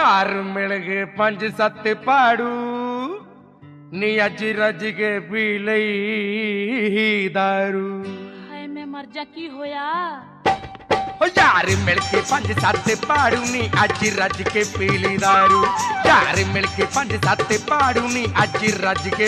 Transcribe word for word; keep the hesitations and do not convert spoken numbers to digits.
यार मिल गए पंज सत पाड़ू नी अज रज के पी लई दारू। हाय मैं मर जा की होया। ओ यार मिल के पंज सत पाड़ू नी अज रज के पी ली दारू। यार मिल के पंज सत पाड़ू नी अज रज के